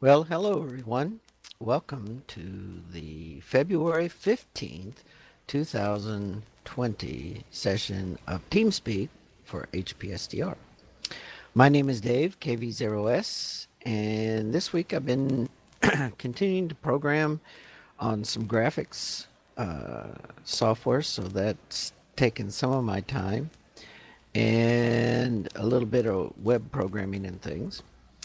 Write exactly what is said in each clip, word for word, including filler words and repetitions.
Well, hello everyone. Welcome to the February fifteenth, twenty twenty session of TeamSpeak for H P S D R. My name is Dave, K V zero S, and this week I've been continuing to program on some graphics uh, software, so that's taken some of my time, and a little bit of web programming and things.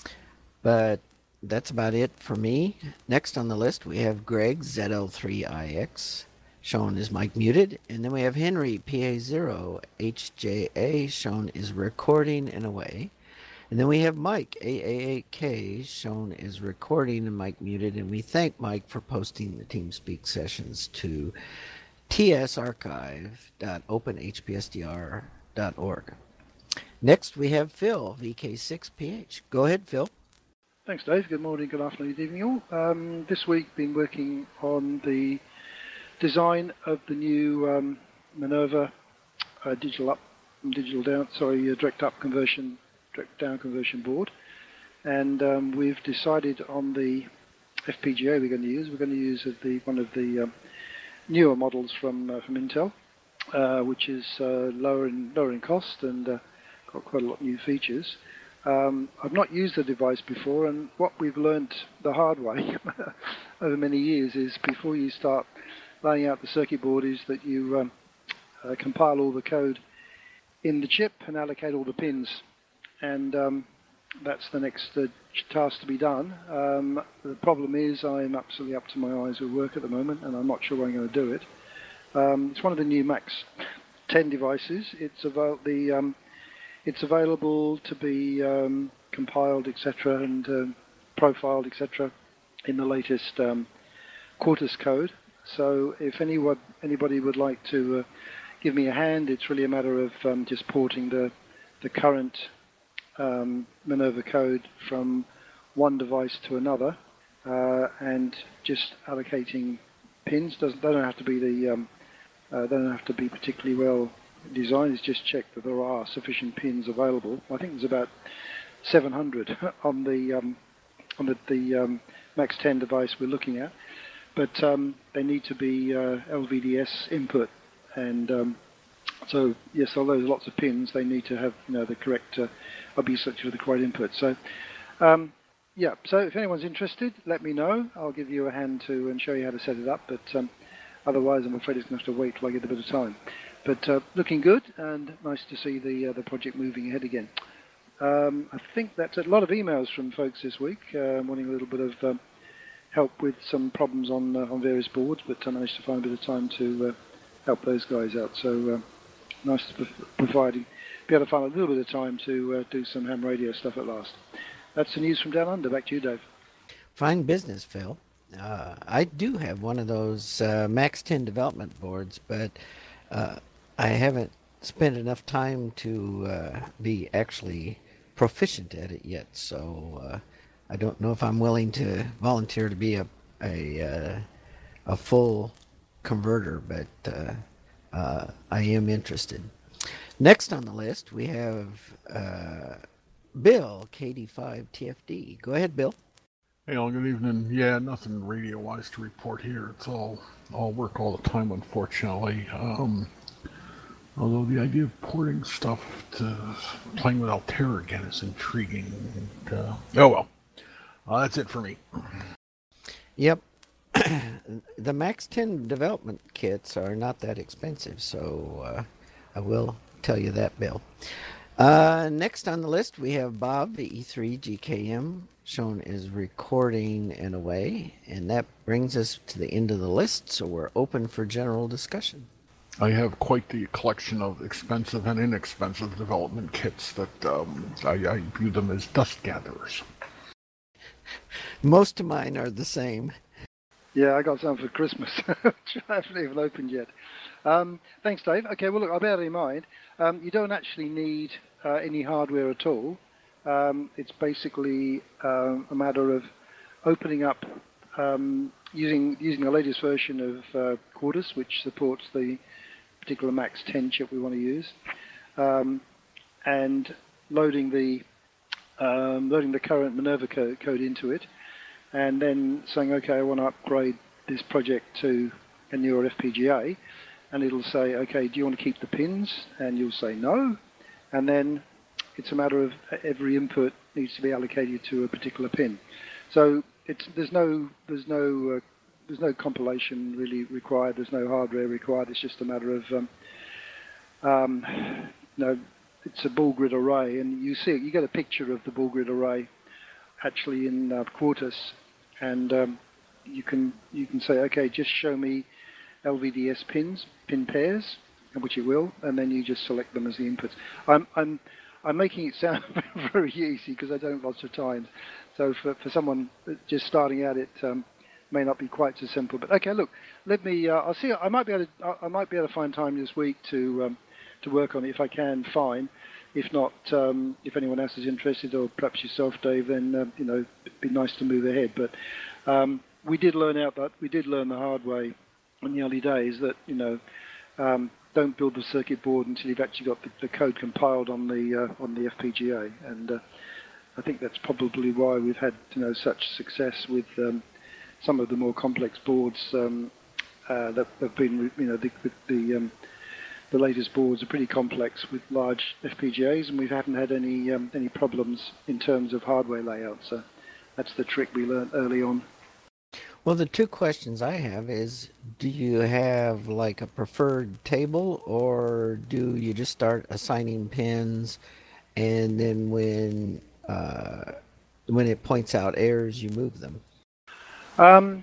But that's about it for me. Next on the list, we have Greg Z L three I X, shown as mic muted. And then we have Henry P A zero H J A, shown as recording in a way. And then we have Mike A A eight K, shown as recording and mic muted. And we thank Mike for posting the TeamSpeak sessions to t s archive dot open h p s d r dot org. Next, we have Phil, V K six P H. Go ahead, Phil. Thanks, Dave. Good morning, good afternoon, good evening all. Um, this week, been working on the design of the new um, Minerva uh, digital up, digital down, sorry, uh, direct up conversion, direct down conversion board, and um, we've decided on the F P G A we're going to use. We're going to use the one of the um, newer models from uh, from Intel, uh, which is uh, lower in lower in cost and uh, got quite a lot of new features. Um, I've not used the device before, and what we've learnt the hard way over many years is before you start laying out the circuit board is that you um, uh, compile all the code in the chip and allocate all the pins, and um, that's the next uh, task to be done. Um, the problem is I'm absolutely up to my eyes with work at the moment, and I'm not sure I'm going to do it. Um, it's one of the new Max ten devices. It's about the um, It's available to be um, compiled, et cetera, and um, profiled, et cetera, in the latest um, Quartus code. So if anyone, anybody would like to uh, give me a hand, it's really a matter of um, just porting the, the current um, Minerva code from one device to another uh, and just allocating pins. Doesn't, they don't have to be the, um, uh, they don't have to be particularly well design is just check that there are sufficient pins available. I think there's about seven hundred on the um, on the, the um, Max ten device we're looking at, but um, they need to be uh, L V D S input, and um, so yes, although there's lots of pins, they need to have you know the correct uh, I'll be selected for the correct input. So um, yeah, so if anyone's interested, let me know. I'll give you a hand to and show you how to set it up. But um, otherwise, I'm afraid it's going to have to wait till I get a bit of time. But uh, looking good, and nice to see the uh, the project moving ahead again. Um, I think that's a lot of emails from folks this week, uh, wanting a little bit of um, help with some problems on uh, on various boards, but I managed to find a bit of time to uh, help those guys out. So uh, nice to provide, be able to find a little bit of time to uh, do some ham radio stuff at last. That's the news from down under. Back to you, Dave. Fine business, Phil. Uh, I do have one of those uh, Max ten development boards, but uh, I haven't spent enough time to uh, be actually proficient at it yet. So uh, I don't know if I'm willing to volunteer to be a a, uh, a full converter, but uh, uh, I am interested. Next on the list, we have uh, Bill, K D five T F D. Go ahead, Bill. Hey, all, good evening. Yeah, nothing radio-wise to report here. It's all all work all the time, unfortunately. Um, although the idea of porting stuff to playing with Altera again is intriguing. And, uh, oh well, uh, that's it for me. Yep. The Max ten development kits are not that expensive, so uh, I will tell you that, Bill. Uh, next on the list, we have Bob, the E three G K M, shown as recording in a way, and that brings us to the end of the list, so we're open for general discussion. I have quite the collection of expensive and inexpensive development kits that um, I, I view them as dust gatherers. Most of mine are the same. Yeah, I got some for Christmas, which I haven't even opened yet. Um, thanks, Dave. Okay, well, look, I'll bear that in mind. Um, you don't actually need uh, any hardware at all. Um, it's basically um, a matter of opening up, um, using using the latest version of uh, Quartus, which supports the particular Max ten chip we want to use, um, and loading the um, loading the current Minerva co- code into it. and then saying, okay, I want to upgrade this project to a newer F P G A, and it'll say, okay, do you want to keep the pins? And you'll say no, and then it's a matter of every input needs to be allocated to a particular pin. So it's there's no there's no uh, there's no compilation really required. There's no hardware required. It's just a matter of um, um, you know, it's a ball grid array, and you see you get a picture of the ball grid array actually in uh, Quartus, and um, you can you can say, okay, just show me L V D S pins, pin pairs, which it will, and then you just select them as the inputs. I'm I'm I'm making it sound very easy because I don't lots of times. So for for someone just starting out, it um, may not be quite so simple. But okay, look, let me. Uh, I'll see. I might be able to. I might be able to find time this week to um, to work on it if I can. Fine. If not, um, if anyone else is interested, or perhaps yourself, Dave, then uh, you know, it'd be nice to move ahead. But um, we did learn out that we did learn the hard way in the early days that you know. Um, don't build the circuit board until you've actually got the, the code compiled on the uh, on the F P G A, and uh, I think that's probably why we've had you know such success with um, some of the more complex boards um, uh, that have been you know the the, the, um, the latest boards are pretty complex with large F P G As, and we haven't had any um, any problems in terms of hardware layout. So that's the trick we learned early on. Well, the two questions I have is, do you have like a preferred table, or do you just start assigning pins, and then when uh, when it points out errors, you move them? Um,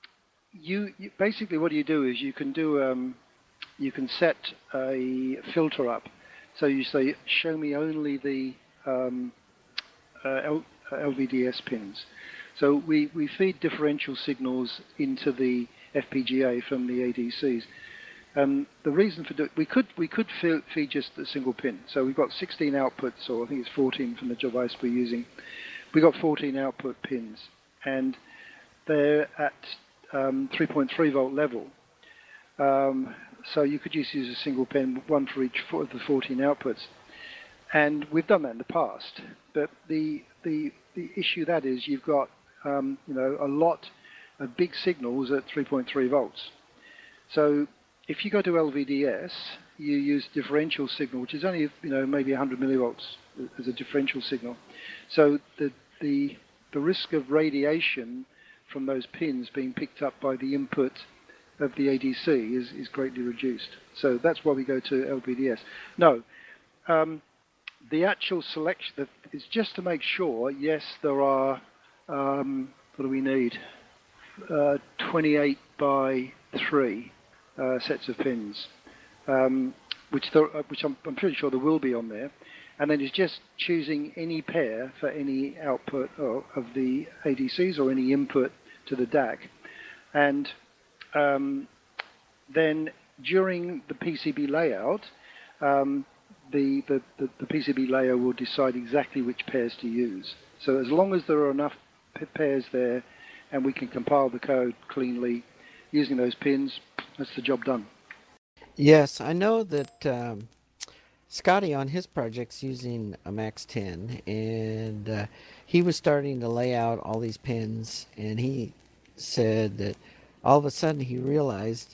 you, you basically what you do is you can do um, you can set a filter up. So you say, show me only the um, uh, L- LVDS pins. So we, we feed differential signals into the F P G A from the A D Cs. Um, the reason for do- we could we could feed just a single pin. So we've got sixteen outputs, or I think it's fourteen from the device we're using. We've got fourteen output pins, and they're at um, three point three volt level. Um, so you could just use a single pin, one for each of the fourteen outputs. And we've done that in the past. But the the the issue that is, you've got um, you know a lot of big signals at three point three volts. So if you go to L V D S, you use differential signal, which is only you know maybe one hundred millivolts as a differential signal. So the the the risk of radiation from those pins being picked up by the input of the A D C is, is greatly reduced. So that's why we go to L V D S. No. Um, The actual selection is just to make sure, yes, there are, um, what do we need? Uh, twenty-eight by three uh, sets of pins, um, which, there, which I'm, I'm pretty sure there will be on there. And then it's just choosing any pair for any output of, of the A D Cs or any input to the D A C. And um, then during the P C B layout, um, The, the, the, the P C B layer will decide exactly which pairs to use. So as long as there are enough p- pairs there and we can compile the code cleanly using those pins, that's the job done. Yes, I know that um, Scotty on his project's using a Max ten, and uh, he was starting to lay out all these pins, and he said that all of a sudden he realized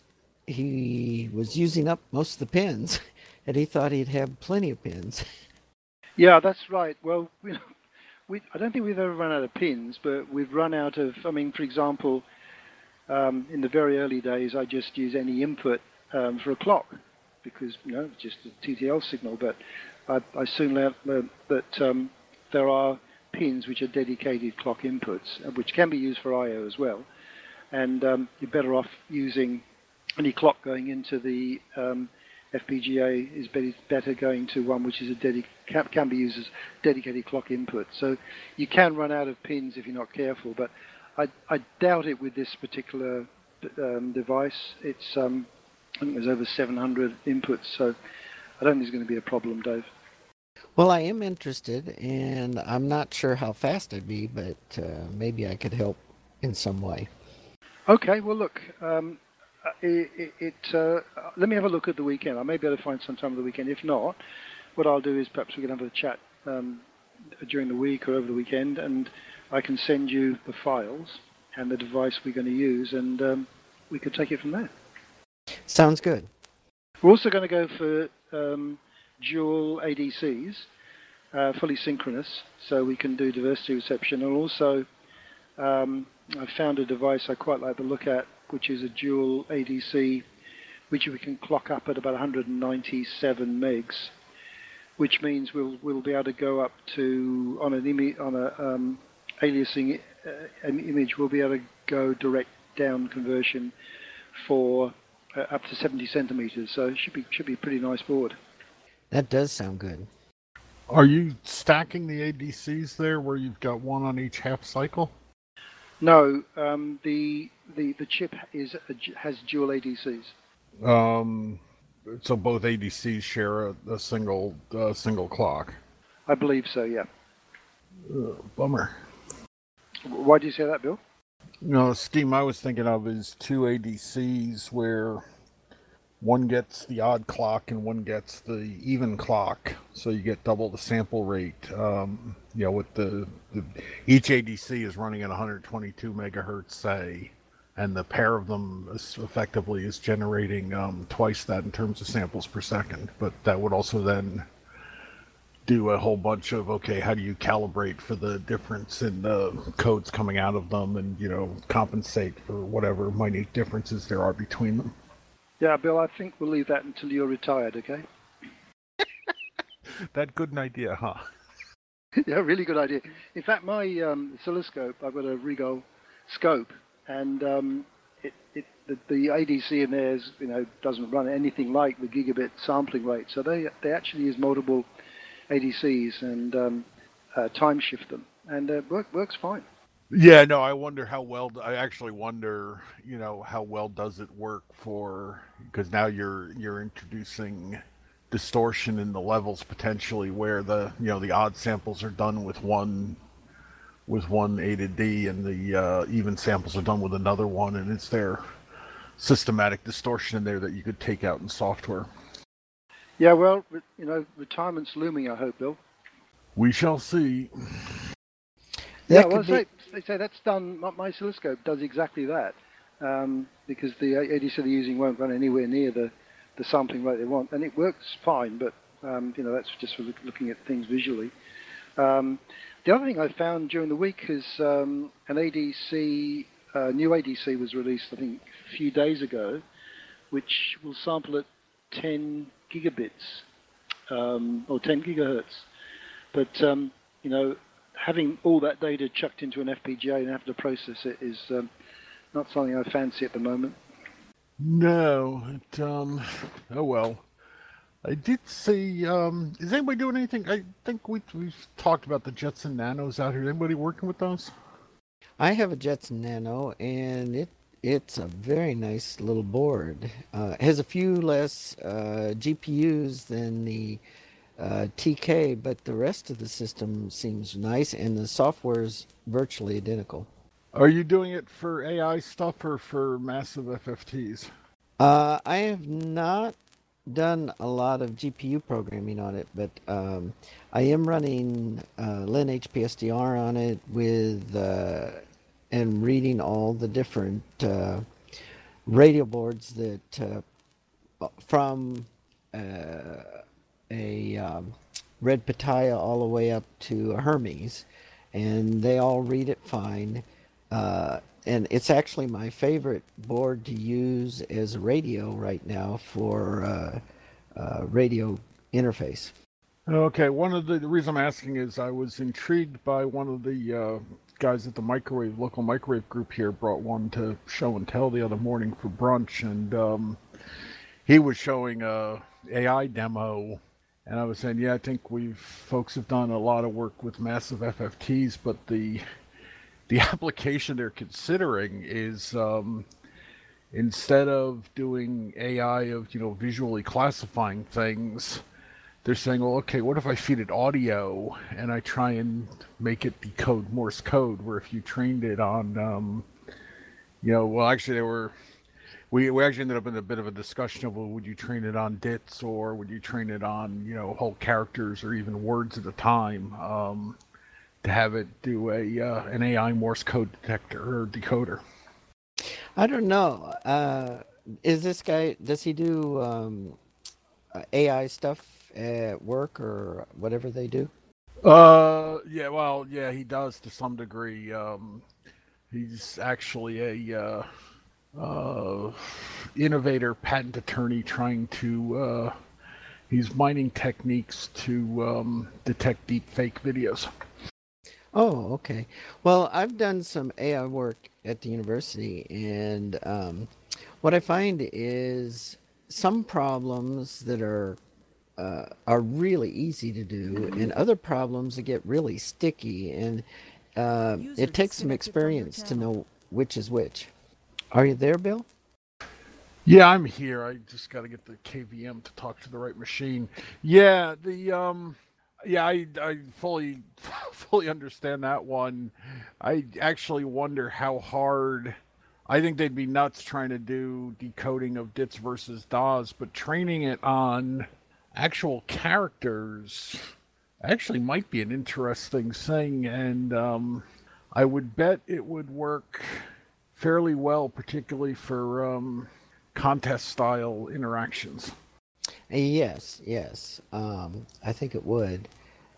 he was using up most of the pins. And he thought he'd have plenty of pins. Yeah, that's right. Well, we, we, I don't think we've ever run out of pins, but we've run out of, I mean, for example, um, in the very early days, I just use any input um, for a clock because, you know, it's just a T T L signal. But I, I soon learned that um, there are pins which are dedicated clock inputs, which can be used for I O as well. And um, you're better off using any clock going into the um, F P G A is better going to one which is a dedi- can, can be used as dedicated clock input. So you can run out of pins if you're not careful, but I, I doubt it with this particular um, device. It's um, I think there's over seven hundred inputs, so I don't think there's going to be a problem, Dave. Well, I am interested, and I'm not sure how fast I'd be, but uh, maybe I could help in some way. Okay, well, look, um, It, it, it uh, let me have a look at the weekend. I may be able to find some time on the weekend. If not, what I'll do is perhaps we can have a chat um, during the week or over the weekend, and I can send you the files and the device we're going to use, and um, we could take it from there. Sounds good. We're also going to go for um, dual A D Cs, uh, fully synchronous, so we can do diversity reception. And also, um, I found a device I quite like the look at, which is a dual A D C, which we can clock up at about one hundred ninety-seven megs, which means we'll we'll be able to go up to on an image on a um, aliasing uh, an image. We'll be able to go direct down conversion for uh, up to seventy centimeters. So it should be should be a pretty nice board. That does sound good. Are you stacking the A D Cs there, where you've got one on each half cycle? No, um, the the the chip is a, has dual A D Cs. Um, so both A D Cs share a, a single uh, single clock. I believe so. Yeah. Uh, bummer. Why do you say that, Bill? No, the scheme I was thinking of is two A D Cs where one gets the odd clock and one gets the even clock, so you get double the sample rate. Um, you know, with the, the each A D C is running at one hundred twenty-two megahertz, say, and the pair of them is effectively is generating um, twice that in terms of samples per second. But that would also then do a whole bunch of, okay, how do you calibrate for the difference in the codes coming out of them, and, you know, compensate for whatever minute differences there are between them. Yeah, Bill, I think we'll leave that until you're retired, okay? That good an idea, huh? Yeah, really good idea. In fact, my um, oscilloscope, I've got a Regal scope, and um, it, it, the, the A D C in there is, you know, doesn't run anything like the gigabit sampling rate. So they they actually use multiple A D Cs and um, uh, time shift them, and uh, work, works fine. Yeah, no, I wonder how well, I actually wonder, you know, how well does it work for, because now you're you're introducing distortion in the levels potentially, where the, you know, the odd samples are done with one with one A to D, and the uh, even samples are done with another one, and it's there systematic distortion in there that you could take out in software. Yeah, well, you know, retirement's looming, I hope, Bill. We shall see. Yeah, well, be... say, they say that's done, my oscilloscope does exactly that, um, because the A D C they're using won't run anywhere near the, the sampling rate they want, and it works fine, but, um, you know, that's just for looking at things visually. Um, the other thing I found during the week is um, an A D C, uh, new A D C was released, I think, a few days ago, which will sample at ten gigabits, um, or ten gigahertz. But, um, you know, having all that data chucked into an F P G A and have to process it is um, not something I fancy at the moment. No, it, um, oh well. I did see, um, is anybody doing anything? I think we, we've talked about the Jetson Nanos out here. Anybody working with those? I have a Jetson Nano, and it it's a very nice little board. Uh, it has a few less uh, G P Us than the uh, T K, but the rest of the system seems nice, and the software is virtually identical. Are you doing it for A I stuff or for massive F F Ts? Uh, I have not done a lot of G P U programming on it, but um, I am running uh, Lin H P S D R on it with uh, and reading all the different uh, radio boards that uh, from uh, a um, Red Pitaya all the way up to a Hermes, and they all read it fine. Uh, and it's actually my favorite board to use as a radio right now for uh, uh, radio interface. Okay, one of the, the reason I'm asking is I was intrigued by one of the uh, guys at the microwave, local microwave group here brought one to show and tell the other morning for brunch, and um, he was showing a A I demo, and I was saying, yeah, I think we've, folks have done a lot of work with massive F F Ts, but the The application they're considering is um, instead of doing A I of, you know, visually classifying things, they're saying, well, okay, what if I feed it audio and I try and make it decode Morse code, where if you trained it on, um, you know, well, actually they were, we, we actually ended up in a bit of a discussion of, well, would you train it on dits or would you train it on, you know, whole characters or even words at a time? Um, to have it do a uh, an A I Morse code detector or decoder. I don't know. Uh, is this guy, does he do um, uh, A I stuff at work or whatever they do? Uh, yeah, well, yeah, he does to some degree. Um, he's actually a uh, uh, innovator, patent attorney, trying to. Uh, he's mining techniques to um, detect deep fake videos. Oh, okay. Well, I've done some A I work at the university, and um, what I find is some problems that are uh, are really easy to do, and other problems that get really sticky, and uh, User it takes some disconnected from your experience to channel. know which is which. Are you there, Bill? Yeah, I'm here. I just got to get the K V M to talk to the right machine. Yeah, the um, yeah, I I fully fully understand that one. I actually wonder how hard. I think they'd be nuts trying to do decoding of D I Ts versus D A Ws, but training it on actual characters actually might be an interesting thing, and um, I would bet it would work fairly well, particularly for um, contest style interactions. Yes, yes. Um, I think it would.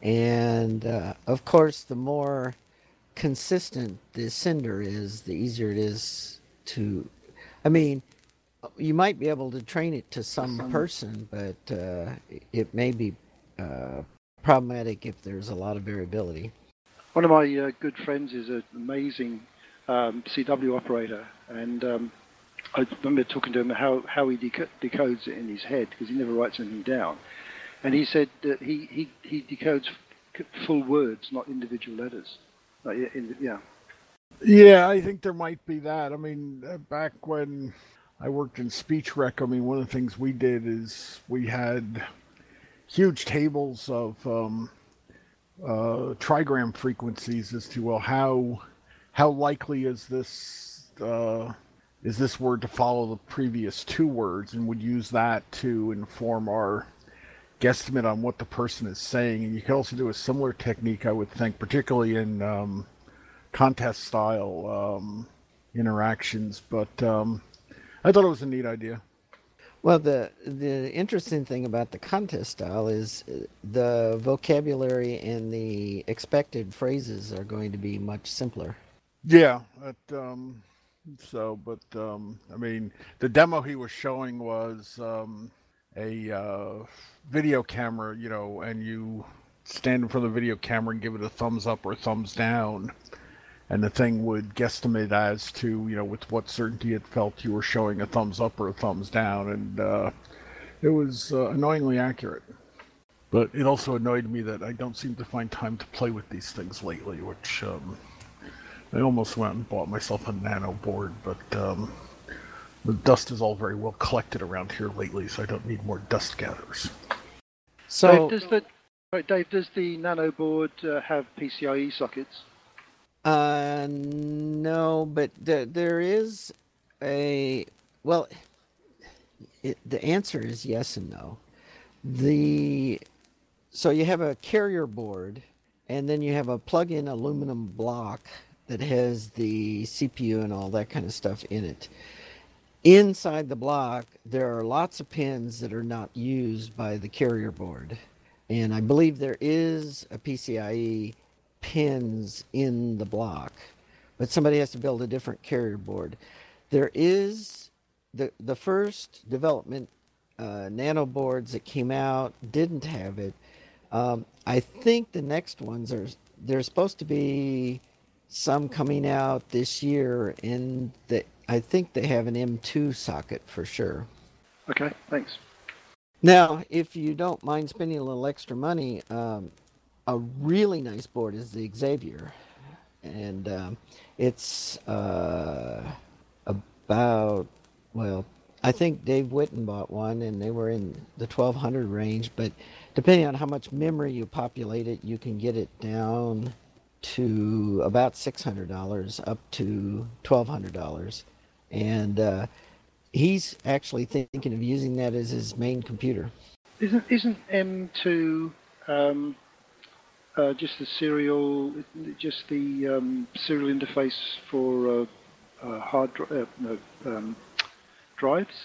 And uh, of course, the more consistent the sender is, the easier it is to. I mean, you might be able to train it to some person, but uh, it may be uh, problematic if there's a lot of variability. One of my uh, good friends is an amazing um, C W operator, and um, I remember talking to him how, how he deco- decodes it in his head, because he never writes anything down. And he said that he, he, he decodes f- full words, not individual letters. Like, in, yeah. Yeah, I think there might be that. I mean, uh, back when I worked in speech rec, I mean, one of the things we did is we had huge tables of um, uh, trigram frequencies as to, well, how how likely is this uh, is this word to follow the previous two words, and would use that to inform our guesstimate on what the person is saying. And you could also do a similar technique, I would think, particularly in um, contest style um, interactions. But um, I thought it was a neat idea. Well, the the interesting thing about the contest style is uh, the vocabulary and the expected phrases are going to be much simpler. Yeah, that, um, so, but um, I mean, the demo he was showing was um, a uh, video camera, you know, and you stand in front of the video camera and give it a thumbs up or thumbs down, and the thing would guesstimate as to, you know, with what certainty it felt you were showing a thumbs up or a thumbs down, and uh, it was uh, annoyingly accurate. But it also annoyed me that I don't seem to find time to play with these things lately, which um, I almost went and bought myself a nano board, but um, the dust is all very well collected around here lately, so I don't need more dust gatherers. So, Dave, does the, right, Dave, does the nano board uh, have P C I E sockets? uh, no, but th- there is a well. It, the answer is yes and no. The so you have a carrier board, and then you have a plug-in aluminum block that has the C P U and all that kind of stuff in it. Inside the block, there are lots of pins that are not used by the carrier board. And I believe there is a P C I E pins in the block, but somebody has to build a different carrier board. There is the the first development uh, nano boards that came out didn't have it. Um, I think the next ones are there's supposed to be some coming out this year, and the, I think they have an M two socket for sure. Okay, thanks. Now, if you don't mind spending a little extra money, um, a really nice board is the Xavier, and um, it's uh, about well, I think Dave Witten bought one, and they were in the twelve hundred range. But depending on how much memory you populate it, you can get it down to about six hundred dollars, up to twelve hundred dollars, and uh, he's actually thinking of using that as his main computer. Isn't isn't M two um, uh, just the serial, just the um, serial interface for uh, uh, hard dri- uh, no, um, drives?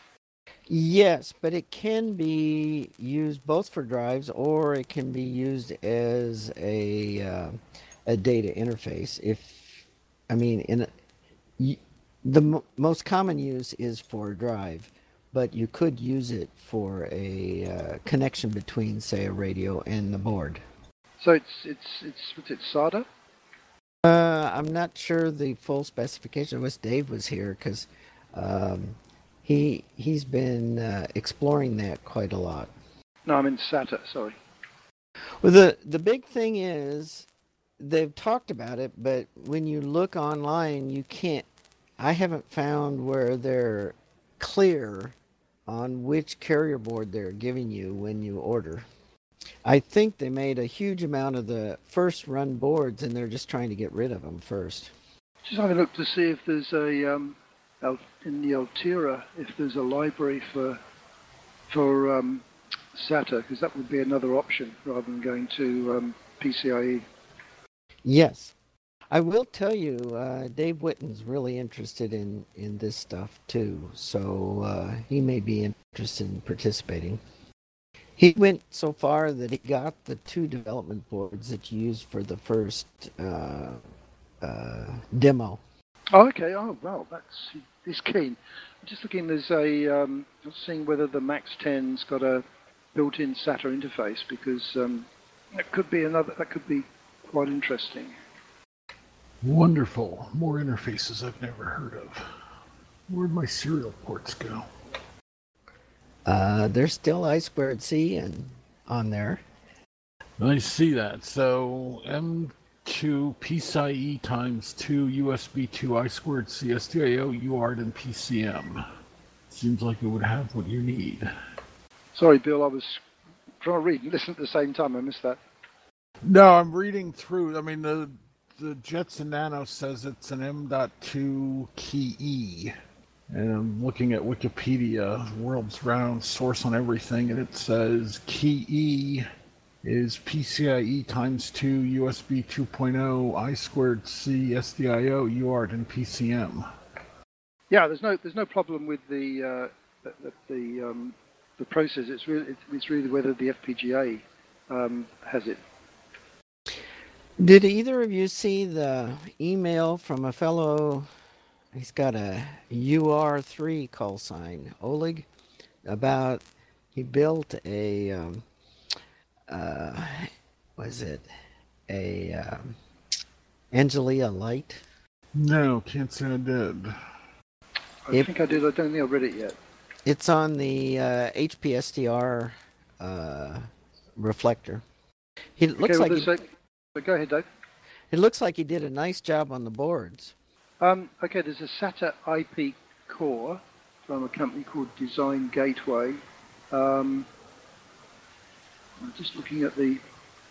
Yes, but it can be used both for drives or it can be used as a uh, a data interface. If I mean, in a, y- the mo most common use is for drive, but you could use it for a uh, connection between, say, a radio and the board. So it's it's it's what's it SATA? Uh, I'm not sure the full specification. I wish Dave was here because um, he he's been uh, exploring that quite a lot. No, I'm in SATA. Sorry. Well, the the big thing is they've talked about it, but when you look online, you can't. I haven't found where they're clear on which carrier board they're giving you when you order. I think they made a huge amount of the first run boards, and they're just trying to get rid of them first. Just having a look to see if there's a um, Al- in the Altera if there's a library for for um, SATA, because that would be another option rather than going to um, PCIe. Yes. I will tell you, uh, Dave Witten's really interested in, in this stuff too, so uh, he may be interested in participating. He went so far that he got the two development boards that you used for the first uh, uh, demo. Oh, okay. Oh, well, that's he's keen. I'm just looking. There's a um, I'm seeing whether the Max ten's got a built-in SATA interface, because um, that could be another. That could be quite interesting. Wonderful. More interfaces I've never heard of. Where'd my serial ports go? Uh, there's still I squared C and on there. I see that. So M two PCIe times two U S B two I squared C S D I O U A R T and P C M. Seems like it would have what you need. Sorry, Bill. I was trying to read and listen at the same time. I missed that. No, I'm reading through. I mean, the the Jetson Nano says it's an M dot two key E. And I'm looking at Wikipedia, world's round source on everything, and it says key E is PCIe times two U S B two point oh I squared C S D I O U A R T and P C M. Yeah, there's no there's no problem with the uh, the the, um, the process. It's really it's, it's really whether the F P G A um, has it. Did either of you see the email from a fellow? He's got a U R three call sign, Oleg, about he built a, um, uh, was it a um, Angelia Light? No, can't say I did. I If- think I did. I don't think I've read it yet. It's on the uh, H P S D R uh, reflector. He Okay, looks well, like he, there's a- but go ahead, Dave. it looks like he did a nice job on the boards. Um, okay, there's a SATA I P core from a company called Design Gateway. Um, I'm just looking at the.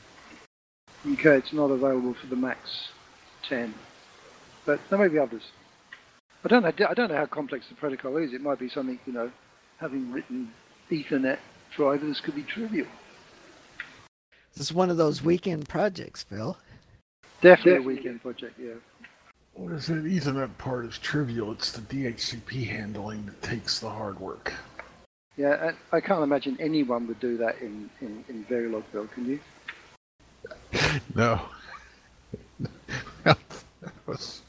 Okay, it's not available for the Max ten, but there may be others. I don't know. I don't know how complex the protocol is. It might be something, you know, having written Ethernet drivers could be trivial. This is one of those weekend projects, Phil. Definitely a weekend project, yeah. What is it? Ethernet part is trivial. It's the D H C P handling that takes the hard work. Yeah, I, I can't imagine anyone would do that in, in, in Verilog build, can you? No. That was...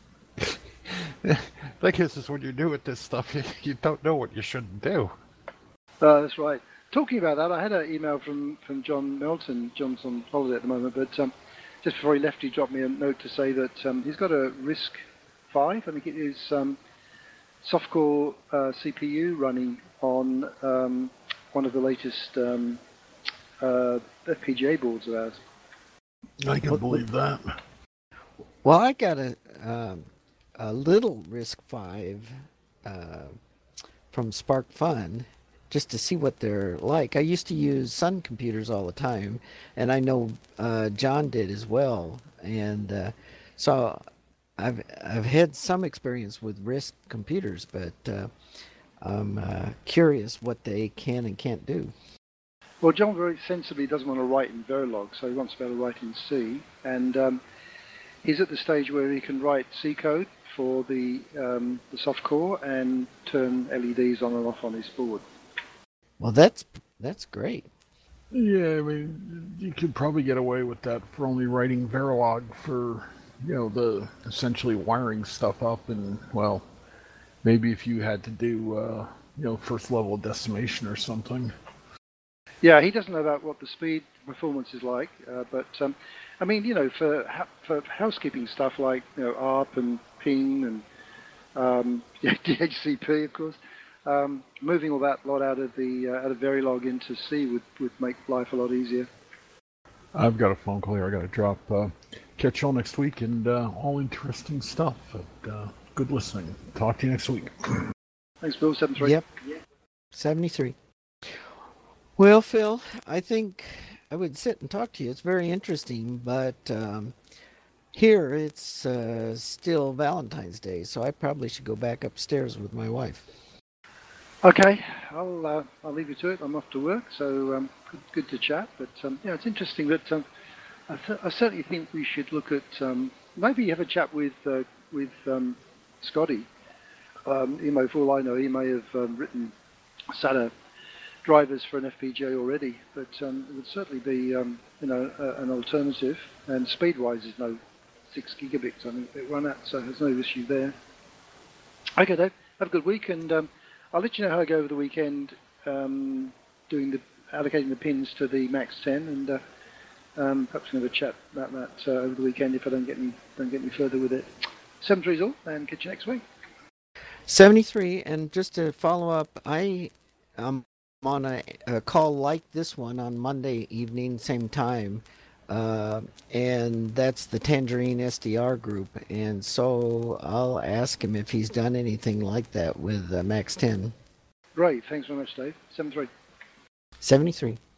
I guess is when you do with this stuff, you, you don't know what you shouldn't do. Uh, that's right. Talking about that, I had an email from, from John Melton. John's on holiday at the moment, but um, just before he left, he dropped me a note to say that um, he's got a RISC five, I think it is, um, soft-core uh, C P U running on um, one of the latest um, uh, F P G A boards of ours. I can What- believe that. Well, I got a um, a little RISC five uh, from Spark Fun just to see what they're like. I used to use Sun computers all the time, and I know uh, John did as well. And uh, so I've I've had some experience with RISC computers, but uh, I'm uh, curious what they can and can't do. Well, John very sensibly doesn't want to write in Verilog, so he wants to be able to write in C. And um, he's at the stage where he can write C code for the, um, the soft core and turn L E Ds on and off on his board. Well, that's that's great. Yeah, I mean, you could probably get away with that for only writing Verilog for, you know, the essentially wiring stuff up, and, well, maybe if you had to do, uh, you know, first level decimation or something. Yeah, he doesn't know about what the speed performance is like, uh, but um, I mean, you know, for for housekeeping stuff like, you know, A R P and ping and um, D H C P, of course, um, moving all that lot out of the uh, out of Verilog into C would, would make life a lot easier. I've got a phone call here I got to drop. Uh, catch y'all next week, and uh, all interesting stuff. But, uh, good listening. Talk to you next week. Thanks, Bill. seven three. Yep. seventy-three. Well, Phil, I think I would sit and talk to you. It's very interesting, but um, here it's uh, still Valentine's Day, so I probably should go back upstairs with my wife. Okay, I'll uh, I'll leave you to it. I'm off to work, so um, good, good to chat. But um, yeah, it's interesting that um, I, th- I certainly think we should look at um, maybe have a chat with uh, with um, Scotty. Um, you know, for all I know, he may have um, written S A T A drivers for an F P G A already, but um, it would certainly be um, you know uh, an alternative. And speed-wise, is no six gigabits. I think it run at, so there's no issue there. Okay, Dave, have a good week, and um, I'll let you know how I go over the weekend, um, doing the allocating the pins to the Max ten, and uh, um, perhaps we'll have a chat about that uh, over the weekend if I don't get any don't get any further with it. seven three is all, and catch you next week. seventy-three, and just to follow up, I am on a, a call like this one on Monday evening, same time, uh, and that's the Tangerine S D R group, and so I'll ask him if he's done anything like that with uh, Max ten. Great, thanks very much, Dave. seven three. seventy-three.